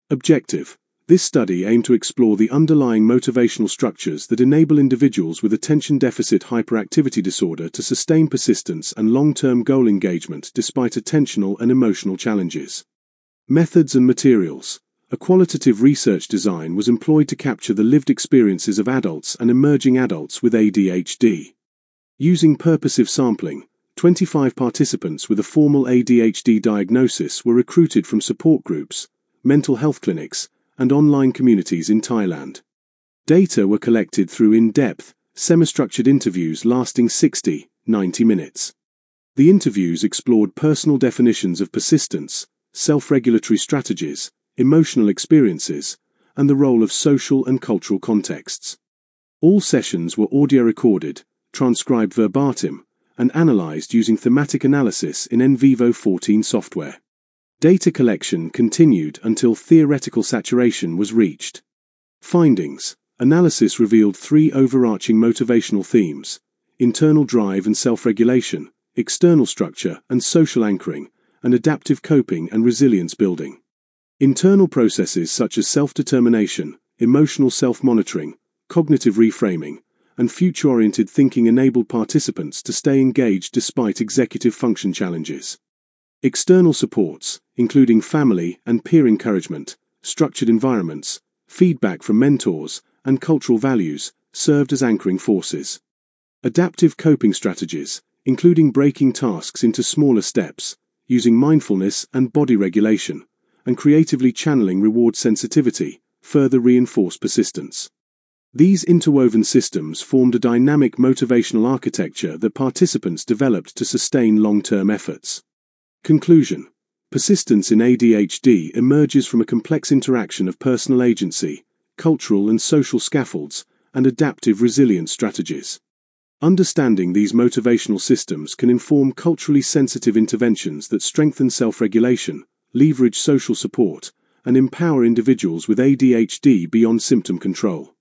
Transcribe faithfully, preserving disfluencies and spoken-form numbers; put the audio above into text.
Objective: this study aimed to explore the underlying motivational structures that enable individuals with attention deficit hyperactivity disorder to sustain persistence and long-term goal engagement despite attentional and emotional challenges. Methods and materials. A qualitative research design was employed to capture the lived experiences of adults and emerging adults with A D H D. Using purposive sampling, twenty-five participants with a formal A D H D diagnosis were recruited from support groups, mental health clinics, and online communities in Thailand. Data were collected through in-depth, semi-structured interviews lasting sixty to ninety minutes. The interviews explored personal definitions of persistence, self-regulatory strategies, emotional experiences, and the role of social and cultural contexts. All sessions were audio recorded, transcribed verbatim, and analyzed using thematic analysis in N Vivo fourteen software. Data collection continued until theoretical saturation was reached. Findings. Analysis revealed three overarching motivational themes: internal drive and self-regulation, external structure and social anchoring, and adaptive coping and resilience building. Internal processes such as self-determination, emotional self-monitoring, cognitive reframing, and future-oriented thinking enabled participants to stay engaged despite executive function challenges. External supports, including family and peer encouragement, structured environments, feedback from mentors, and cultural values, served as anchoring forces. Adaptive coping strategies, including breaking tasks into smaller steps, using mindfulness and body regulation, and creatively channeling reward sensitivity, further reinforce persistence. These interwoven systems formed a dynamic motivational architecture that participants developed to sustain long-term efforts. Conclusion. Persistence in A D H D emerges from a complex interaction of personal agency, cultural and social scaffolds, and adaptive resilience strategies. Understanding these motivational systems can inform culturally sensitive interventions that strengthen self-regulation, leverage social support, and empower individuals with A D H D beyond symptom control.